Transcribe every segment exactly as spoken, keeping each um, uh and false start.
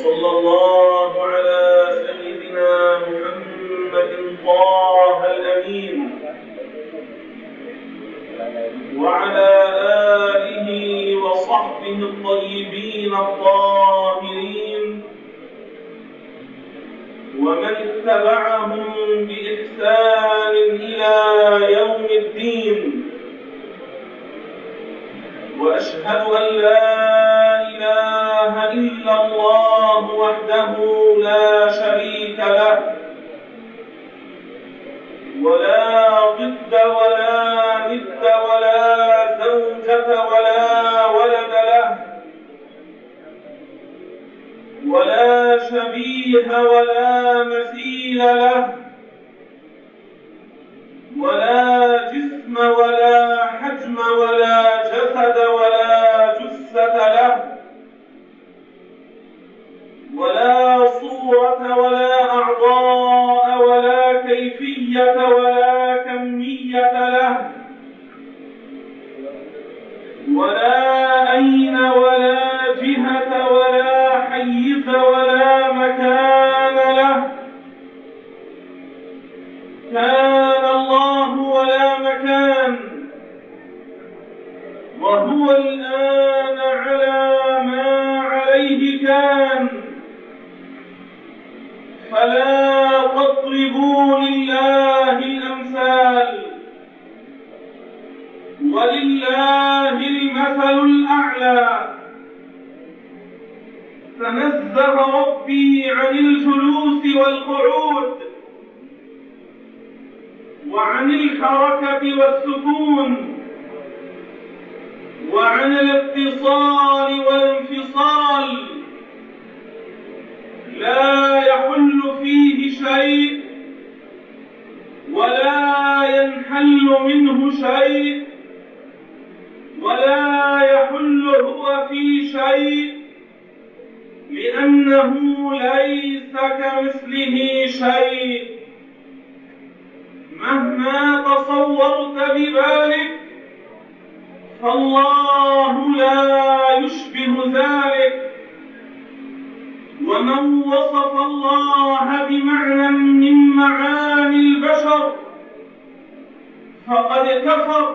وصلى الله على سيدنا محمد طه الأمين وعلى آله وصحبه الطيبين الطاهرين ومن اتبعهم بإحسان إلى يوم الدين. وأشهد أن لا إله إلا الله وحده لا شريك له ولا ضد ولا ند ولا زوجة ولا ولد له ولا شبيه ولا مثيل له ولا جسم ولا حجم ولا جسد ولا جثة له ولا صورة ولا أعضاء ولا كيفية ولا كمية له ولا أين ولا جهة ولا حيز ولا مكان له. كان الله ولا مكان، وهو الآن على ما عليه كان، فلا تضربوا لله الأمثال، ولله المثل الأعلى. تنزه ربي عن الجلوس والقعود وعن الحركة والسكون وعن الاتصال والانفصال، لا يحل فيه شيء ولا ينحل منه شيء ولا يحل هو في شيء، لأنه ليس كمثله شيء. مهما تصورت ببالك فالله لا يشبه ذلك. ومن وصف الله بمعنى من معاني البشر فقد كفر.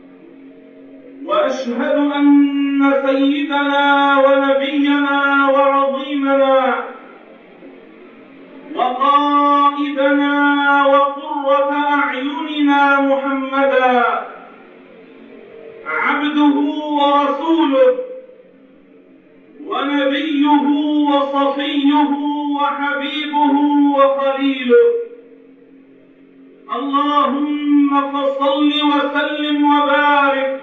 وأشهد أن سيدنا ونبينا وعظيمنا وقائدنا وقرة أعيننا محمدا عبده ورسوله ونبيه وصفيه وحبيبه وخليله. اللهم فصل وسلم وبارك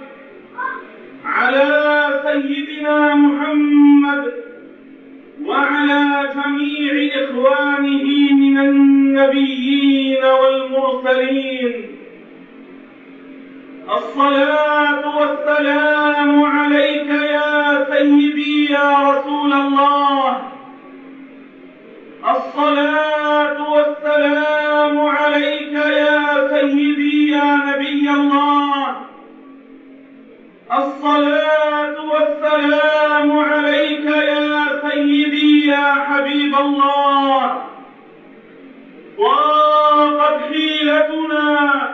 على سيدنا محمد وعلى جميع إخوانه من النبيين والمرسلين. الصلاة والسلام عليك يا سيدي يا رسول الله. الصلاة والسلام عليك يا سيدي يا نبي الله. الصلاة والسلام عليك يا سيدي يا حبيب الله. ضاقت حيلتنا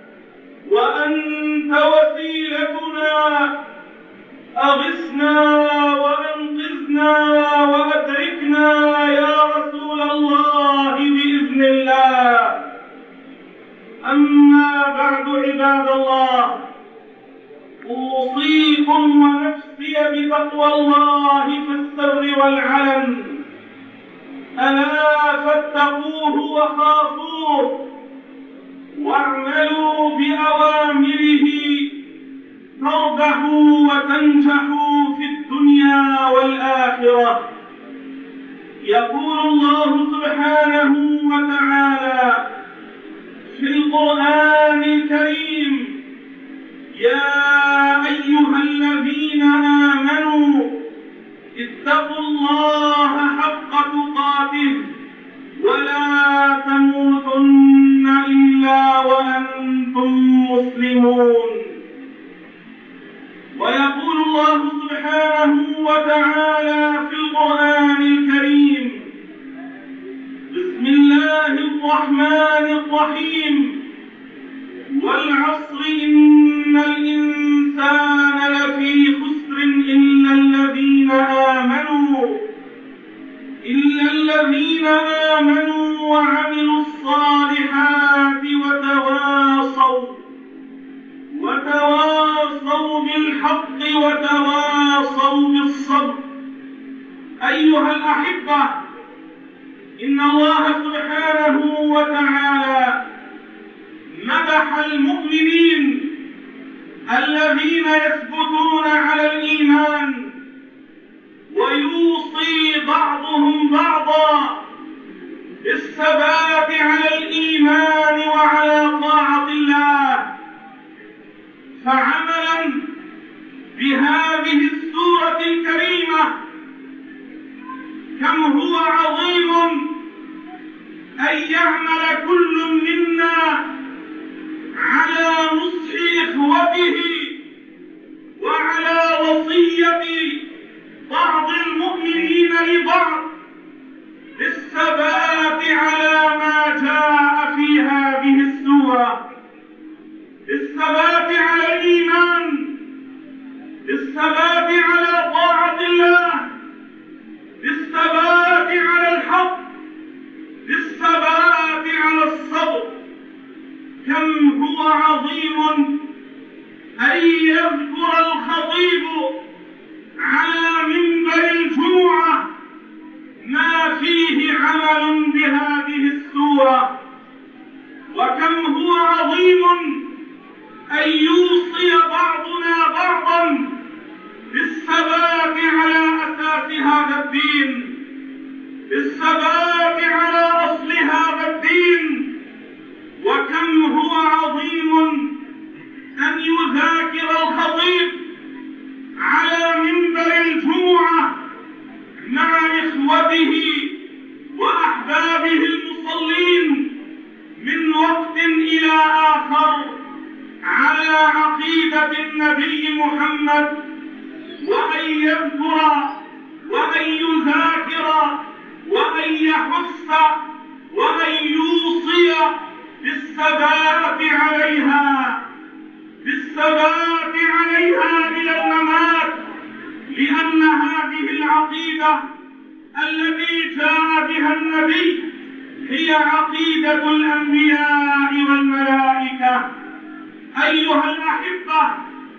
وأنت وسيلتنا، أغثنا وأنقذنا وأدركنا يا رسول الله بإذن الله. أما بعد عباد الله، أوصيكم ونفسي بتقوى الله في السر والعلن. ألا فاتقوه وخافوه واعملوا بأوامره تربحوا وتنجحوا في الدنيا والآخرة. يقول الله سبحانه وتعالى في القرآن الكريم: يا أيها الذين آمنوا اتقوا الله حق تقاته ولا تموتن إلا وأنتم مسلمون. ويقول الله سبحانه وتعالى في القرآن الكريم: الرحمن الرحيم. والعصر إن الإنسان لفي خسر إلا الذين آمنوا إلا الذين آمنوا وعملوا الصالحات وتواصوا وتواصوا بالحق وتواصوا بالصبر. أيها الأحبة، إن الله سبحانه وتعالى مدح المؤمنين الذين يثبتون على الإيمان، ويوصي بعضهم بعضا بالثبات على الإيمان وعلى طاعة الله. فعملا بهذه السورة الكريمة كم هو عظيم أن يعمل كل منا على نصح إخوته وعلى وصية بعض المؤمنين لبعض بالثبات على ما جاء في هذه السورة، بالثبات على الإيمان، بالثبات على طاعة الله، بالثبات على الحق، بالثبات على الصبر. كم هو عظيم أن يذكر الخطيب على منبر الجمعة ما فيه عمل بهذه السورة، وكم هو عظيم أن يوصي بعضنا بعضا بالثبات على أساس هذا الدين، بالثبات على أصل هذا الدين. وكم هو عظيم أن يذاكر الخطيب على منبر الجمعة مع إخوته وأحبابه المصلين من وقت إلى آخر على عقيدة النبي محمد، وأن يذكر وأن يذاكر وأن يحث وأن يوصي بالثبات عليها، بالثبات عليها إلى الممات، لأن هذه العقيدة التي جاء بها النبي هي عقيدة الأنبياء والملائكة. أيها الأحبة،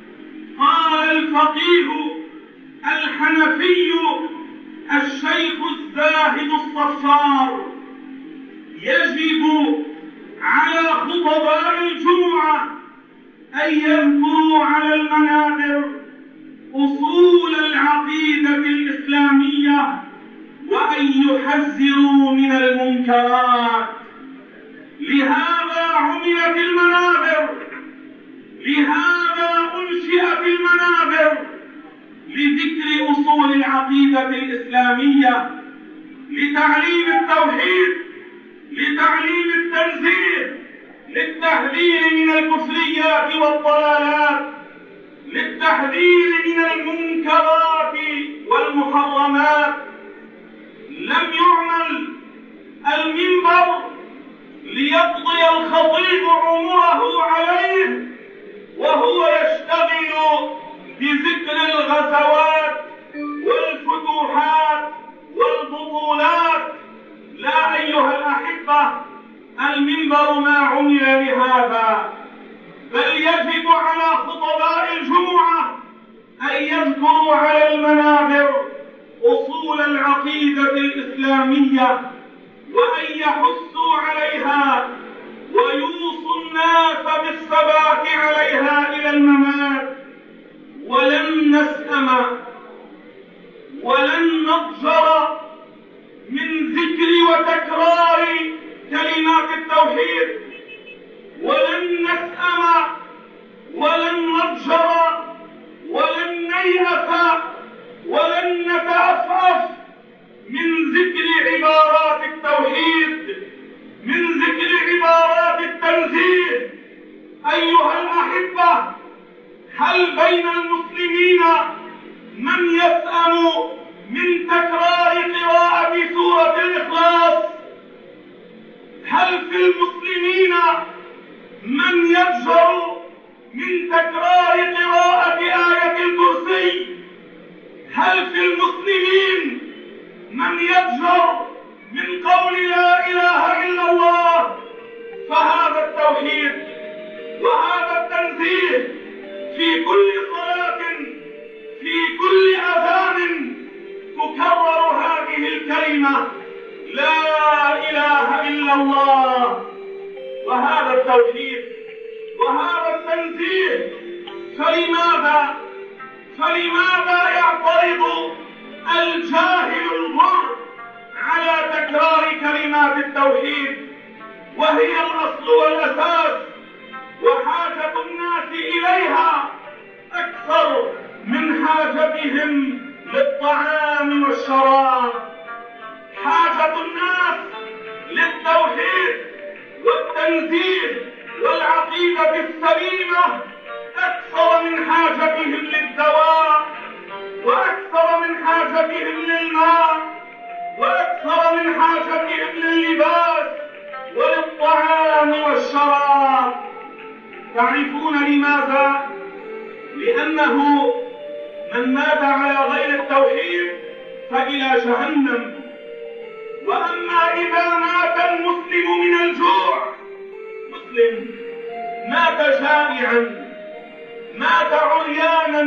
قال الفقيه الحنفي الشيخ الزاهد الصفار: يجب على خطباء الجمعة أن يذكروا على المنابر أصول العقيدة الإسلامية وأن يحذروا من المنكرات. لهذا عملت المنابر، لهذا أنشئت المنابر، لذكر أصول العقيدة الإسلامية، لتعليم التوحيد، لتعليم التنزيه، للتحذير من الكفريات والضلالات، للتحذير من المنكرات والمحرمات. لم يعمل المنبر ليقضي الخطيب عمره عليه وهو يشتغل بذكر الغزوات والفتوحات والبطولات. لا أيها الأحبة، المنبر ما عمل لهذا، بل يجب على خطباء الجمعة أن يذكروا على المنابر أصول العقيدة الإسلامية وأن يحثوا عليها ويوصوا الناس بالثبات عليها إلى الممات. ولن نسأم ولن نضجر من ذكر وتكرار كلمات التوحيد، ولن نسأم ولن نضجر ولن نيأس ولن نتأفف من ذكر عبارات التوحيد، من ذكر عبارات التنزيه. أيها الأحبة، هل بين المسلمين من يسأم من تكرار قراءة سورة الإخلاص؟ هل هل في المسلمين من يجزر من تكرار قراءة آية الكرسي؟ هل في المسلمين من يجزر من قول لا إله إلا الله؟ فهذا التوحيد وهذا التنزيه في كل صلاة في كل أذان تكرر هذه الكلمة لا إله إلا الله. وهذا التوحيد وهذا التنزيه فلماذا فلماذا يعترض الجاهل الغر على تكرار كلمات التوحيد وهي الأصل والأساس وحاجة الناس إليها أكثر من حاجتهم للطعام والشراب؟ حاجة الناس للتوحيد والتنزيه والعقيدة السليمة أكثر من حاجتهم للدواء وأكثر من حاجتهم للماء وأكثر من حاجتهم لللباس وللطعام والشراب. تعرفون لماذا؟ لأنه من مات على غير التوحيد فإلى جهنم. وأما إذا مات المسلم من الجوع، مسلم مات جائعا، مات عريانا،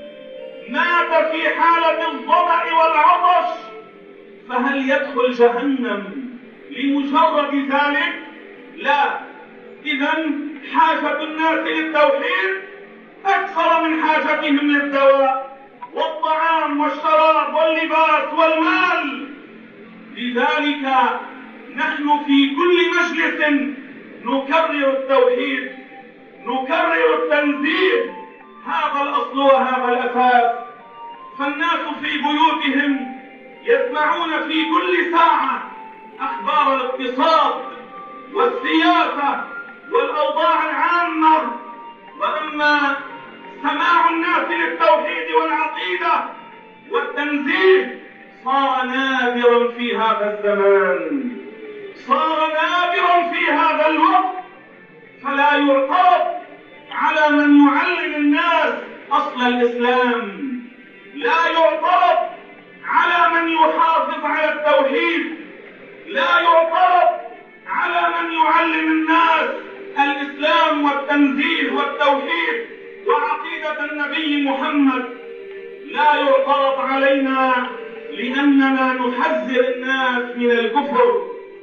مات في حالة الظمأ والعطش، فهل يدخل جهنم لمجرد ذلك؟ لا. إذن حاجة الناس للتوحيد أكثر من حاجتهم للدواء والطعام والشراب واللباس والمال. لذلك نحن في كل مجلس نكرر التوحيد، نكرر التنزيه، هذا الأصل وهذا الأساس. فالناس في بيوتهم يسمعون في كل ساعة أخبار الاقتصاد والسياسة والأوضاع العامة، وأما سماع الناس للتوحيد والعقيدة والتنزيه صار نادرا في هذا الزمان، صار نادرا في هذا الوقت. فلا يعترض على من يعلم الناس أصل الإسلام، لا يعترض على من يحافظ على التوحيد، لا يعترض على من يعلم الناس الإسلام والتنزيه والتوحيد وعقيدة النبي محمد. لا يعترض علينا لأننا نحذر الناس من الكفر.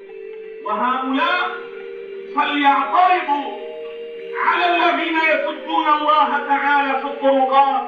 وهؤلاء فليعترضوا على الذين يسبون الله تعالى في الطرقات،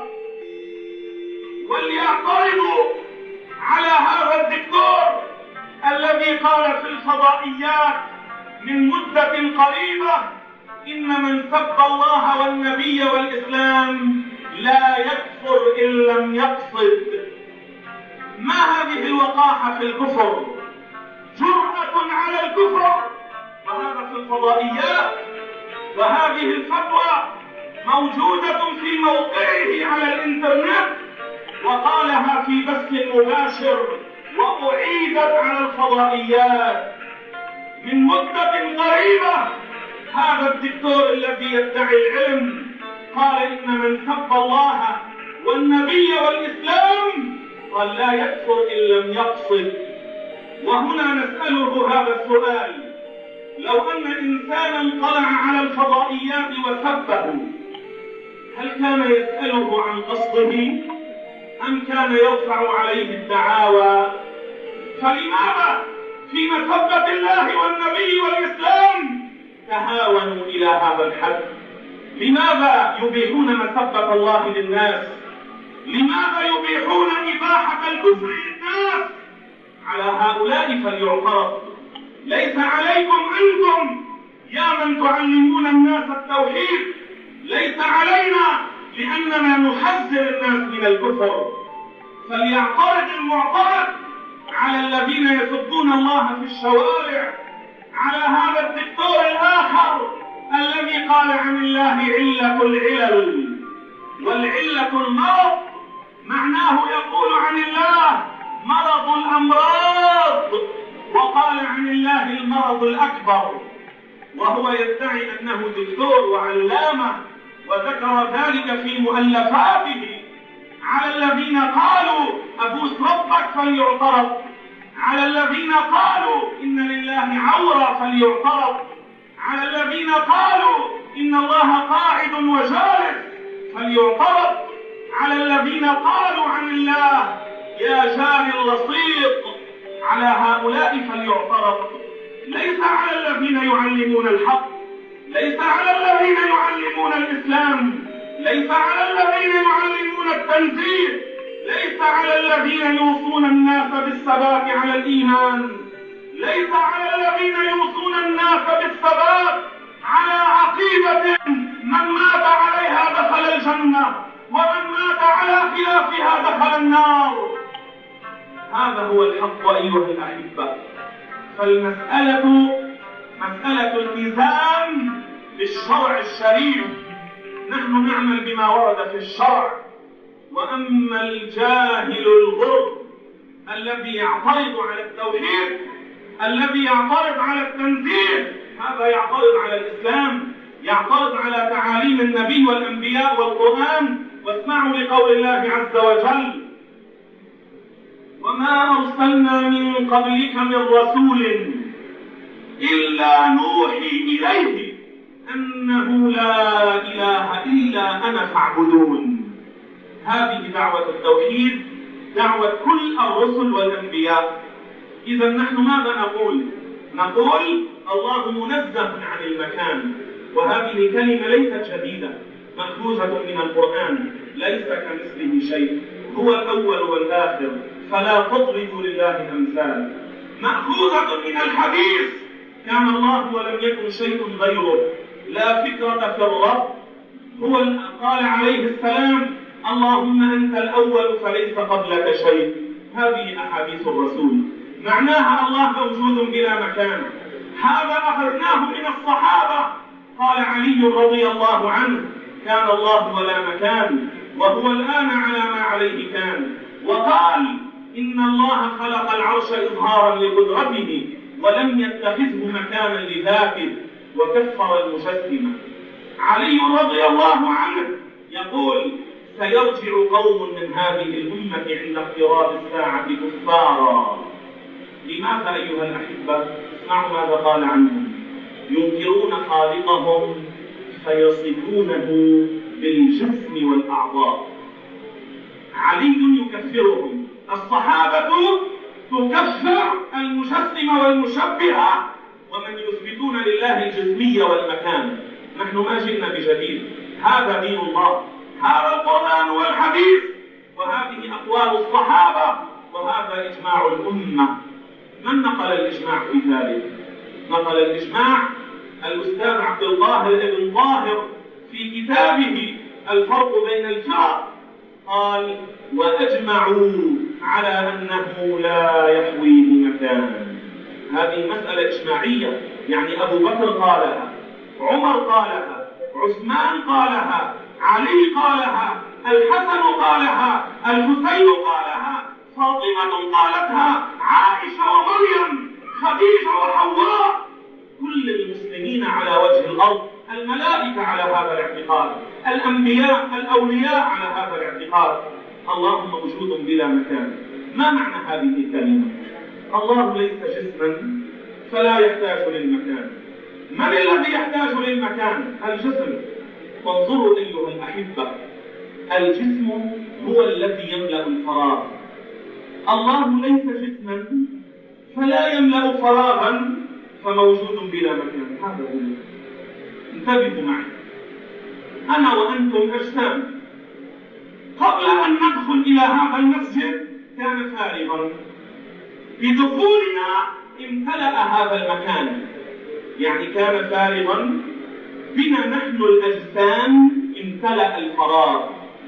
وليعترضوا على هذا الدكتور الذي قال في الفضائيات من مدة قريبة إن من سب الله والنبي والإسلام لا يكفر إن لم يقصد. ما هذه الوقاحة في الكفر؟ جرأة على الكفر، وهذا في الفضائيات. وهذه الفتوى موجودة في موقعه على الإنترنت، وقالها في بث مباشر وأعيدت على الفضائيات من مدة قريبة. هذا الدكتور الذي يدعي العلم قال إن من سب الله والنبي والإسلام قال لا يكفر إن لم يقصد. وهنا نسأله هذا السؤال: لو أن إنسانا طلع على الفضائيات وسبه، هل كان يسأله عن قصده أم كان يرفع عليه الدعاوى؟ فلماذا في مسبة الله والنبي والإسلام تهاونوا إلى هذا الحد؟ لماذا يبيحون مسبة الله للناس؟ لماذا يبيحون إباحة الكفر للناس؟ على هؤلاء فليعترض. ليس عليكم أنتم يا من تعلمون الناس التوحيد، ليس علينا لأننا نحذر الناس من الكفر. فليعترض المعترض على الذين يسبون الله في الشوارع، على هذا الدكتور الآخر الذي قال عن الله علة العلل، والعلة المرض، معناه يقول عن الله مرض الأمراض، وقال عن عن الله المرض الأكبر، وهو يدعي أنه دكتور وعلامة، وذكر ذلك في مؤلفاته. على الذين قالوا أبوس ربك فليعترض، على الذين قالوا إن لله عورة فليعترض، على الذين قالوا إن الله قاعد وجالس فليعترض، على الذين قالوا عن الله يا جاري اللصيق، على هؤلاء فليعترض. ليس على الذين يعلمون الحق، ليس على الذين يعلمون الإسلام، ليس على الذين يعلمون التنزيه، ليس على الذين يوصون الناس بالثبات على الإيمان، ليس على الذين يوصون الناس بالثبات على عقيدة من مات عليها دخل الجنة ومن مات على خلافها دخل النار. هذا هو الحق أيها الأحبة. فالمسألة مسألة الميزان بالشرع الشريف، نحن نعمل بما ورد في الشرع. وأما الجاهل الغر الذي يعترض على التوحيد، الذي يعترض على التنزيه، هذا يعترض على الإسلام، يعترض على تعاليم النبي والأنبياء والقرآن. واسمعوا لقول الله عز وجل: وما أرسلنا من قبلك من رسول إلا نوحي إليه أنه لا إله إلا أنا فاعبدون. هذه دعوة التوحيد، دعوة كل الرسل والأنبياء. إذا نحن ماذا نقول؟ نقول الله منزه عن المكان، وهذه كلمة ليست جديدة، مأخوذة من القرآن. ليس كمثله شيء، هو الأول والآخر، فلا تضربوا لله أمثال. مأخوذة من الحديث: كان الله ولم يكن شيء غيره، لا فكرة في الرب. هو قال عليه السلام: اللهم أنت الأول فليس قبلك شيء. هذه أحاديث الرسول، معناها الله موجود بلا مكان. هذا أخذناه من الصحابة. قال علي رضي الله عنه: كان الله ولا مكان، وهو الآن على ما عليه كان. وقال: إن الله خلق العرش إظهارا لقدرته ولم يتخذه مكانا لذاته، وكفر المجسمة. علي رضي الله عنه يقول: سيرجع قوم من هذه الأمة عند اقتراب الساعة كفارا. لماذا أيها الأحبة؟ اسمعوا ماذا قال عنهم: ينكرون خالقهم فيصفونه بالجسم والأعضاء. علي يكفرهم، الصحابة تكفر المجسم والمشبهة، ومن يثبتون لله الجسمية والمكان. نحن ما جئنا بجديد، هذا دين الله، هذا القرآن والحديث، وهذه أقوال الصحابة، وهذا إجماع الأمة. من نقل الإجماع في ذلك؟ نقل الإجماع الأستاذ عبد القاهر ابن طاهر في كتابه الفرق بين الفرق. قال: وأجمعوا على أنه لا يحويه مكان. هذه مسألة إجماعية، يعني أبو بكر قالها، عمر قالها، عثمان قالها، علي قالها، الحسن قالها، الحسين قالها، فاطمة قالتها، عائشة ومريم، خديجة وحواء. كل المسلمين على وجه الأرض، الملائكة على هذا الاعتقاد، الأنبياء الأولياء على هذا الاعتقاد. الله موجود بلا مكان. ما معنى هذه الكلمة؟ الله ليس جسما فلا يحتاج للمكان. من الذي يحتاج للمكان؟ الجسم. وانظروا أيها الأحبة، الجسم هو الذي يملأ الفراغ. الله ليس جسما فلا يملأ فراغا فموجود بلا مكان. هذا هو. انتبهوا معي، أنا وأنتم أجسام. قبل أن ندخل إلى هذا المسجد كان فارغا، بدخولنا امتلأ هذا المكان، يعني كان فارغا. بنا نحن الأجسام امتلأ الفراغ.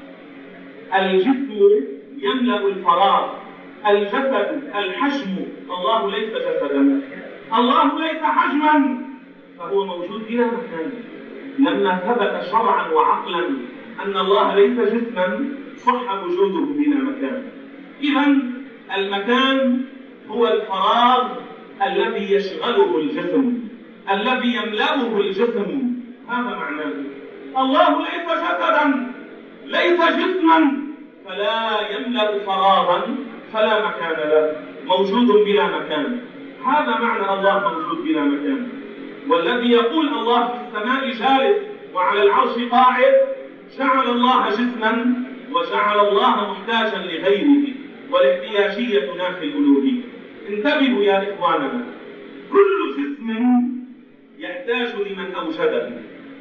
الجسم يملأ الفراغ، الجسد الحجم. الله ليس جسدا، الله ليس حجما، فهو موجود بلا مكان. لما ثبت شرعا وعقلا أن الله ليس جسما صح وجوده بلا مكان. إذن المكان هو الفراغ الذي يشغله الجسم، الذي يملأه الجسم. هذا معناه. الله ليس جسدا، ليس جسما، فلا يملأ فراغا فلا مكان له، موجود بلا مكان. هذا معنى الله موجود بلا مكان. والذي يقول الله في السماء جالس وعلى العرش قاعد جعل الله جسما وجعل الله محتاجا لغيره، والاحتياجية تنافي الألوهية. انتبهوا يا إخواننا، كل جسم يحتاج لمن أوجده،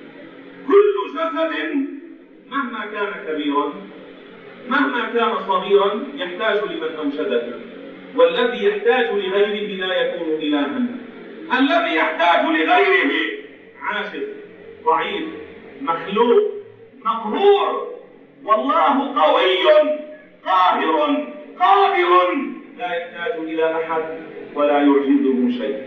كل جسد مهما كان كبيرا مهما كان صغيرا يحتاج لمن أوجده، والذي يحتاج لغيره لا يكون إلها. الذي يحتاج لغيره عاجز ضعيف مخلوق مقهور، والله قوي قاهر قادر لا يحتاج إلى أحد ولا يعجزه شيء.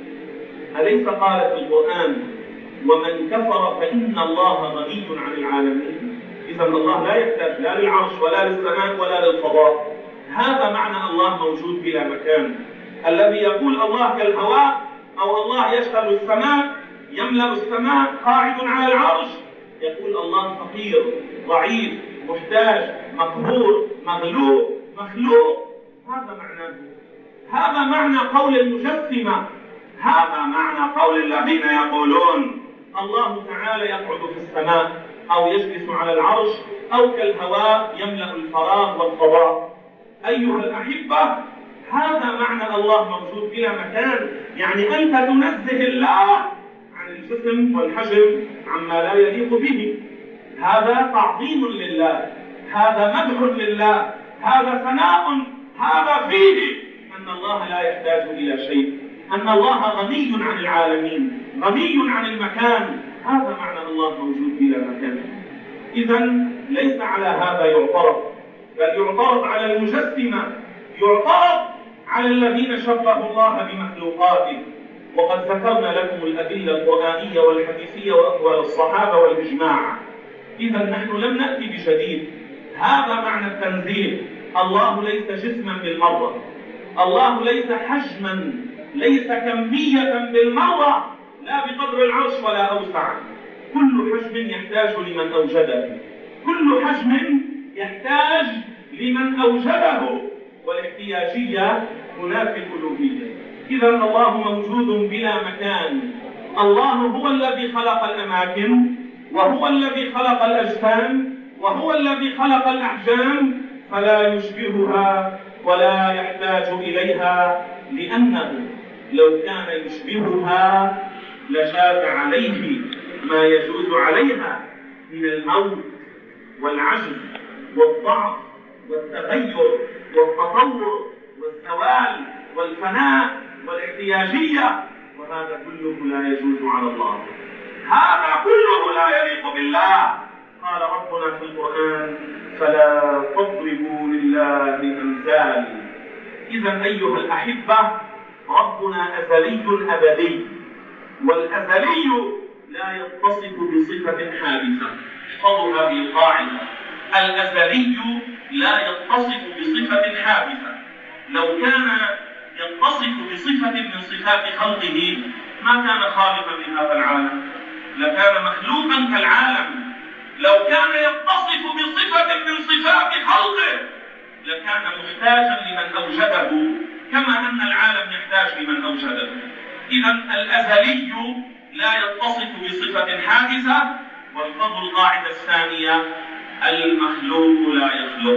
أليس قال في القرآن ومن كفر فإن الله غني عن العالمين؟ إذا الله لا يحتاج لا للعرش ولا للسماء ولا للفضاء. هذا معنى الله موجود بلا مكان. الذي يقول الله كالهواء أو الله يشغل السماء يملأ السماء قاعد على العرش، يقول الله فقير ضعيف محتاج مقهور مغلوب مخلوق. هذا معناه. هذا معنى قول المجسمة، هذا معنى قول الذين يقولون الله تعالى يقعد في السماء أو يجلس على العرش أو كالهواء يملأ الفراغ والفضاء. أيها الأحبة، هذا معنى الله موجود بلا مكان. يعني أنت تنزه الله عن الجسم والحجم عما لا يليق به. هذا تعظيم لله، هذا مدح لله، هذا ثناء، هذا فيه أن الله لا يحتاج إلى شيء، أن الله غني عن العالمين، غني عن المكان. هذا معنى الله موجود بلا مكان. إذن ليس على هذا يعترض، بل يعترض على المجسمة، يعترض على الذين شبهوا الله بمخلوقاته. وقد ذكرنا لكم الأدلة القرآنية والحديثية وأقوال الصحابة والإجماع. إذا نحن لم نأتي بجديد. هذا معنى التنزيه. الله ليس جسما بالمرة، الله ليس حجما، ليس كمية بالمرة، لا بقدر العرش ولا أوسع. كل حجم يحتاج لمن أوجده، كل حجم يحتاج لمن أوجده، والاحتياجية تنافي الألوهية. إذا الله موجود بلا مكان. الله هو الذي خلق الأماكن، وهو الذي خلق الأجسام، وهو الذي خلق الأحجام، فلا يشبهها ولا يحتاج إليها، لأنه لو كان يشبهها لجاز عليه ما يجوز عليها من الموت والعجز والضعف والتغير والتطور والزوال والفناء والاحتياجية، وهذا كله لا يجوز على الله. هذا كله لا يليق بالله. قال ربنا في القرآن فلا تضربوا لله الأمثال. إذا أيها الأحبة، ربنا أزلي أبدي، والأزلي لا يتصف بصفة حادثة. احفظوا هذه القاعدة، الأزلي لا يتصف بصفة حادثة. لو كان يتصف بصفة من صفات خلقه ما كان خالقا لهذا العالم، لكان مخلوقا كالعالم. لو كان يتصف بصفة من صفات خلقه لكان محتاجا لمن أوجده، كما أن العالم يحتاج لمن أوجده. إذا الأزلي لا يتصف بصفة حادثة. واحفظوا القاعدة الثانية، المخلوق لا يخلق،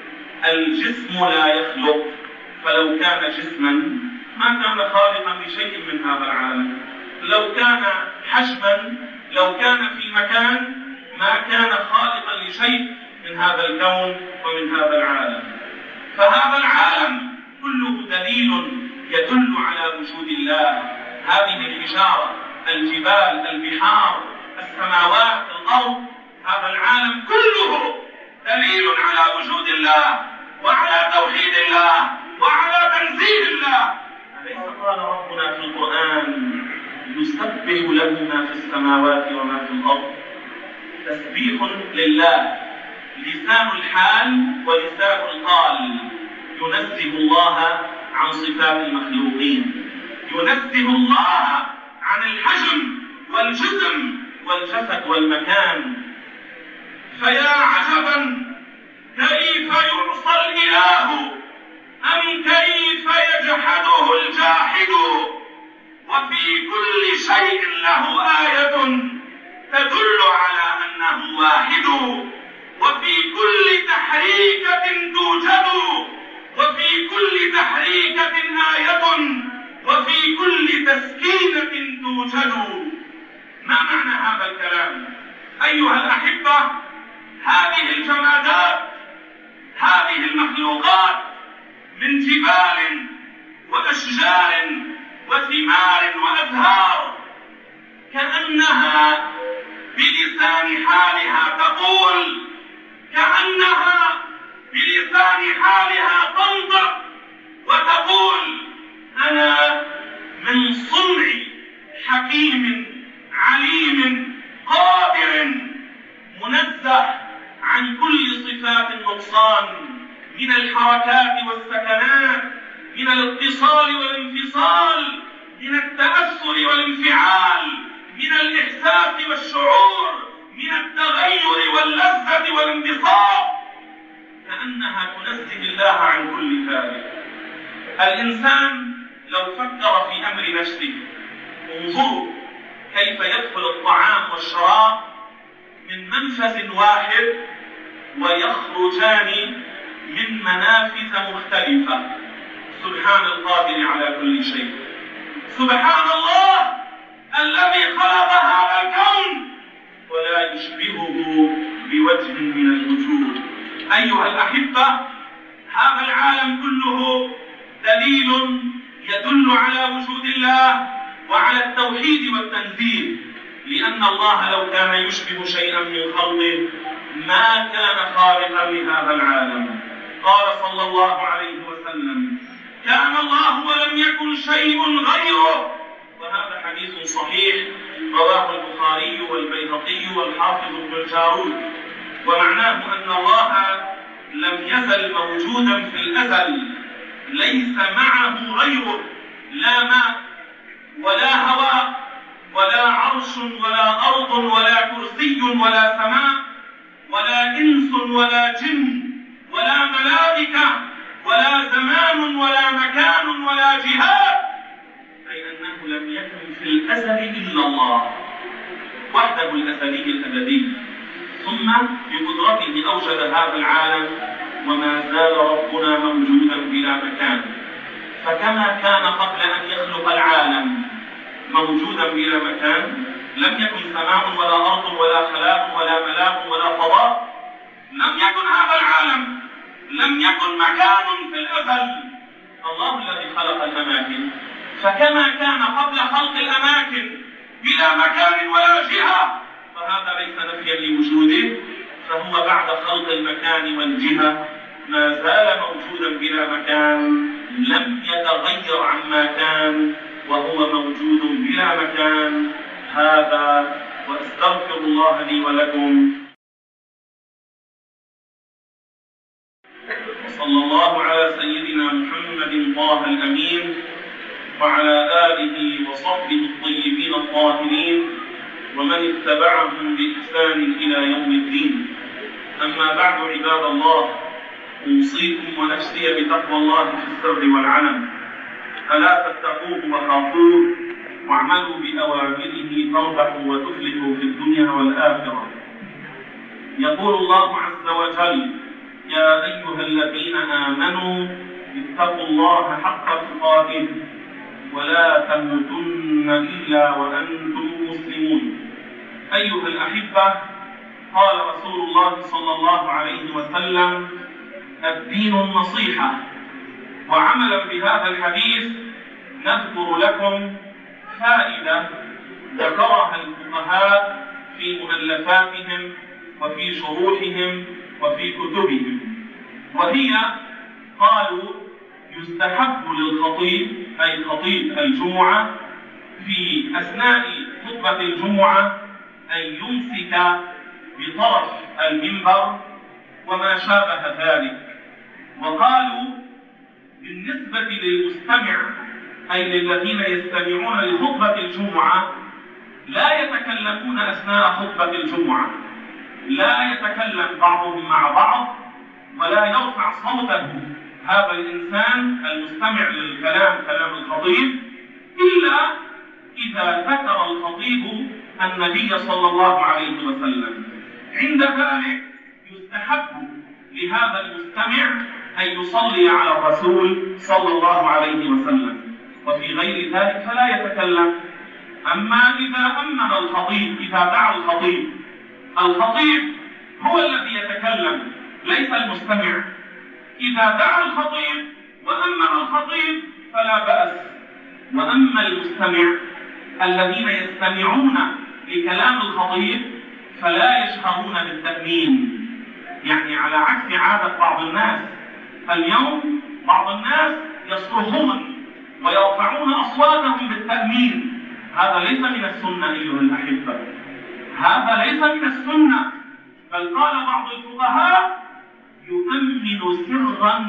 الجسم لا يخلق. فلو كان جسما ما كان خالقا لشيء من هذا العالم، لو كان حجما، لو كان في مكان، ما كان خالقا لشيء من هذا الكون ومن هذا العالم. فهذا العالم كله دليل يدل على وجود الله. هذه الحجارة، الجبال، البحار، السماوات، الأرض، هذا العالم كله دليل على وجود الله وعلى توحيد الله وعلى تنزيه الله. أليس قال ربنا في القرآن يسبح له ما في السماوات وما في الأرض؟ تسبيح لله، لسان الحال ولسان القال، ينزه الله عن صفات المخلوقين. ينزه الله عن الحجم والجسم والجسد والمكان. فيا عجبا كيف يعصى الإله أم كيف يجحده الجاحد، وفي كل شيء له آية تدل على أنه واحد، وفي كل تحريكة توجد، وفي كل تحريكة آية، وفي كل تسكينة توجد. ما معنى هذا الكلام؟ أيها الأحبة، هذه الجمادات، هذه المخلوقات من جبال وأشجار وثمار وأزهار، كأنها بلسان حالها تقول، كأنها بلسان حالها تنطق وتقول: أنا من صنع حكيم عليم قادر منزه عن كل صفات النقصان، من الحركات والسكنات، من الاتصال والانفصال، من التأثر والانفعال، من الإحساس والشعور، من التغير واللذة والانبساط، كأنها تنزه الله عن كل ذلك. الإنسان لو فكر في أمر نفسه، انظروا كيف يدخل الطعام والشراب من منفذ واحد ويخرجان من منافذ مختلفة. سبحان القادر على كل شيء، سبحان الله الذي خلق هذا الكون ولا يشبهه بوجه من الوجوه. أيها الأحبة، هذا العالم كله دليل يدل على وجود الله وعلى التوحيد والتنزيه، لأن الله لو كان يشبه شيئا من خلقه ما كان خالقا لهذا العالم. قال صلى الله عليه وسلم: كان الله ولم يكن شيء غيره. وهذا حديث صحيح رواه البخاري والبيهقي والحافظ ابن الجارود، ومعناه أن الله لم يزل موجودا في الأزل، ليس معه غيره، لا ماء ولا هواء ولا عرش ولا أرض ولا كرسي ولا سماء ولا إنس ولا جن ولا ملائكة ولا زمان ولا مكان ولا جهات، أي أنه لم يكن في الأزل إلا الله وحده الأزلي الأبدي، ثم بقدرته أوجد هذا العالم، وما زال ربنا موجودا بلا مكان. فكما كان قبل أن يخلق العالم موجودا بلا مكان، لم يكن سماء ولا أرض ولا خلاء ولا ملاء ولا فضاء، لم يكن هذا العالم، لم يكن مكان في الأزل. الله الذي خلق الأماكن، فكما كان قبل خلق الأماكن بلا مكان ولا جهة، فهذا ليس نفيا لوجوده، فهو بعد خلق المكان والجهة ما زال موجودا بلا مكان، لم يتغير عما كان، وهو موجود بلا مكان. هذا وأستغفر الله لي ولكم. صلى الله على سيدنا محمد طه الأمين وعلى آله وصحبه الطيبين الطاهرين ومن اتبعهم بإحسان إلى يوم الدين. أما بعد، عباد الله، أوصيكم ونفسي بتقوى الله في السر والعلن، ألا تتقوه وخافوه واعملوا بأوامره تربحوا وتفلحوا في الدنيا والآخرة. يقول الله عز وجل: يا أيها الذين آمنوا اتقوا الله حق تقاته ولا تموتن إلا وأنتم مسلمون. أيها الأحبة، قال رسول الله صلى الله عليه وسلم: الدين النصيحة. وعملا بهذا الحديث نذكر لكم فائدة ذكرها الفقهاء في مؤلفاتهم وفي شروحهم وفي كتبهم، وهي قالوا: يستحب للخطيب، أي خطيب الجمعة، في أثناء خطبة الجمعة أن يمسك بطرف المنبر وما شابه ذلك. وقالوا بالنسبة للمستمع أي للذين يستمعون لخطبة الجمعة لا يتكلمون أثناء خطبة الجمعة، لا يتكلم بعضهم مع بعض ولا يرفع صوته هذا الإنسان المستمع للكلام كلام الخطيب إلا إذا ذكر الخطيب النبي صلى الله عليه وسلم. عند ذلك يستحب لهذا المستمع أن يصلي على الرسول صلى الله عليه وسلم، وفي غير ذلك فلا يتكلم. أما إذا أمن الخطيب، إذا دعا الخطيب، الخطيب هو الذي يتكلم ليس المستمع. إذا دعا الخطيب وأمن الخطيب فلا بأس. وأما المستمع الذين يستمعون لكلام الخطيب فلا يشهرون بالتأمين، يعني على عكس عادة بعض الناس. اليوم بعض الناس يصرخون ويرفعون أصواتهم بالتأمين، هذا ليس من السنة أيها الأحبة، هذا ليس من السنة. بل قال بعض الفقهاء يؤمن سرا،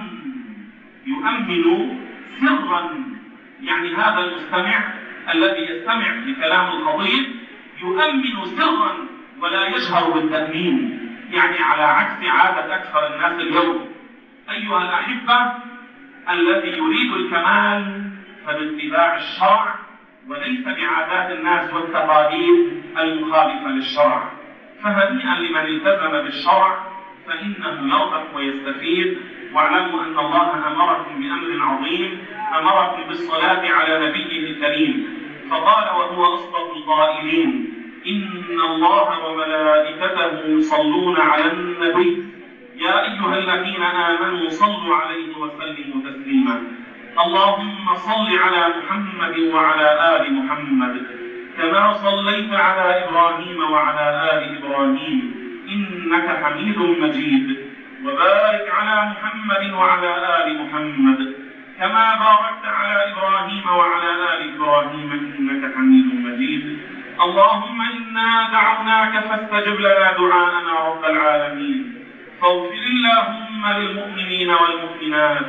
يؤمن سرا، يعني هذا المستمع الذي يستمع لكلام الخطيب يؤمن سرا ولا يجهر بالتأمين، يعني على عكس عادة أكثر الناس اليوم. أيها الأحبة، الذي يريد الكمال فباتباع الشرع وليس بعادات الناس والتقاليد المخالفة للشرع. فهنيئا لمن التزم بالشرع فإنه يربح ويستفيد. واعلموا أن الله أمركم بأمر عظيم، أمركم بالصلاة على نبيه الكريم، فقال وهو أصدق القائلين: إن الله وملائكته يصلون على النبي يا أيها الذين آمنوا صلوا عليه وسلموا تسليما. اللهم صل على محمد وعلى آل محمد كما صليت على إبراهيم وعلى آل إبراهيم إنك حميد مجيد، وبارك على محمد وعلى آل محمد كما باركت على إبراهيم وعلى آل إبراهيم إنك حميد مجيد. اللهم إنا دعوناك فاستجب لنا دعاءنا رب العالمين، فاغفر اللهم للمؤمنين والمؤمنات.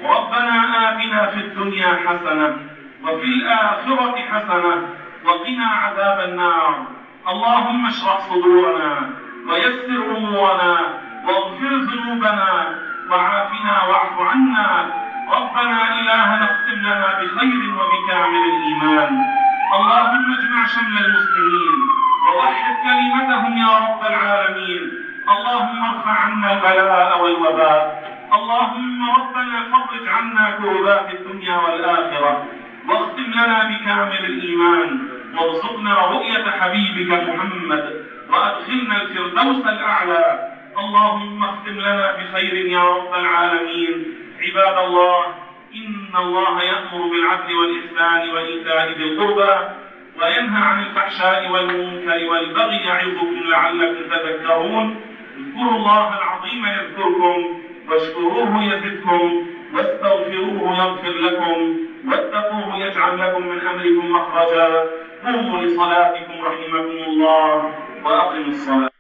ربنا آتنا في الدنيا حسنة وفي الآخرة حسنة وقنا عذاب النار. اللهم اشرح صدورنا ويسر أمورنا واغفر ذنوبنا وعافنا واعف عنا. ربنا إلهنا اختم لنا بخير وبكامل الإيمان. اللهم اجمع شمل المسلمين ووحد كلمتهم يا رب العالمين. اللهم ارفع عنا البلاء والوباء. اللهم ربنا فرج عنا كربات الدنيا والآخرة، واختم لنا بكامل الإيمان، وارزقنا رؤية حبيبك محمد، وأدخلنا الفردوس الأعلى. اللهم اختم لنا بخير يا رب العالمين. عباد الله، إن الله يأمر بالعدل والإحسان وإيتاء ذي القربى وينهى عن الفحشاء والمنكر والبغي يعظكم لعلكم تذكرون. اذكروا الله العظيم يذكركم، واشكروه يزدكم، واستغفروه يغفر لكم، واتقوه يجعل لكم من أمركم مخرجا. قوموا لصلاتكم رحمكم الله، وأقيموا الصلاة.